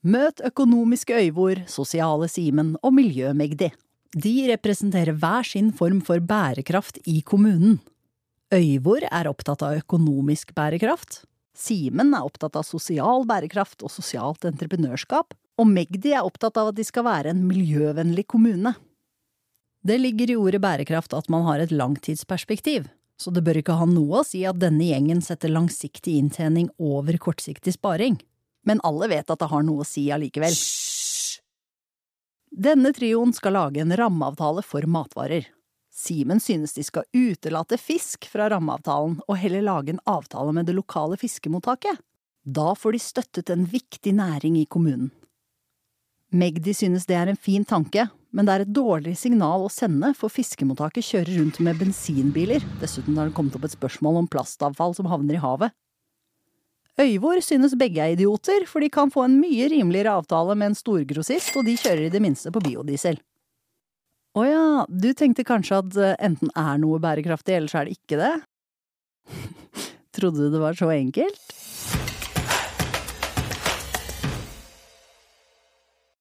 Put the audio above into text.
Møt økonomiske Øyvor, sosiale Simen og miljømegdi. De representerer hver sin form for bærekraft i kommunen. Øyvor er opptatt av økonomisk bærekraft. Simen er opptatt av sosial bærekraft og sosialt entreprenørskap. Og Megdi er opptatt av at de skal være en miljøvennlig kommune. Det ligger i ordet bærekraft at man har et langtidsperspektiv, så det bør ikke ha noe å si at denne gjengen setter langsiktig inntjening over kortsiktig sparing. Men alle vet at det har noe å si allikevel. Denne trioen skal lage en rammeavtale for matvarer. Simen synes de skal utelate fisk fra rammeavtalen og heller lage en avtale med det lokale fiskemottaket. Da får de støttet en viktig næring i kommunen. Megdi synes det er en fin tanke, men det er et dårlig signal å sende, for fiskemottaket kjører rundt med bensinbiler. Dessuten har det kommet opp et spørsmål om plastavfall som havner i havet. Øyvor synes begge er idioter, for de kan få en mye rimeligere avtale med en storgrossist, og de kjører i det minste på biodiesel. Åja, du tenkte kanskje at enten er noe bærekraftig, eller så er det ikke det? Trodde du det var så enkelt?